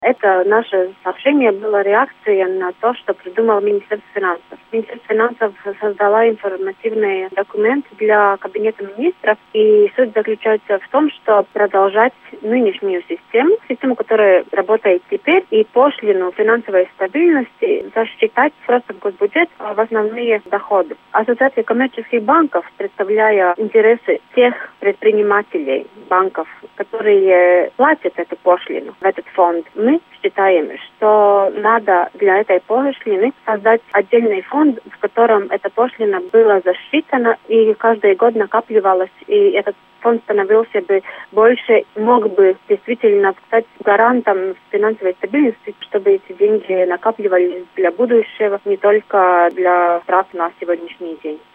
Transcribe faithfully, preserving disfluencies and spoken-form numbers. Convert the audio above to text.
Это наше сообщение было реакцией на то, что придумал Министерство финансов. Министерство финансов создало информативный документ для Кабинета министров, и суть заключается в том, что продолжать нынешнюю систему, систему, которая работает теперь, и пошлину финансовой стабильности засчитать просто в госбюджет в основные доходы. Ассоциация коммерческих банков, представляя интересы тех предпринимателей банков, которые платят эту пошлину в этот фонд, мы считаем, что надо для этой пошлины создать отдельный фонд, в котором эта пошлина была засчитана и каждый год накапливалась, и этот фонд становился бы больше, мог бы действительно стать гарантом финансовой стабильности, чтобы эти деньги накапливались для будущего, не только для трат на сегодняшний день.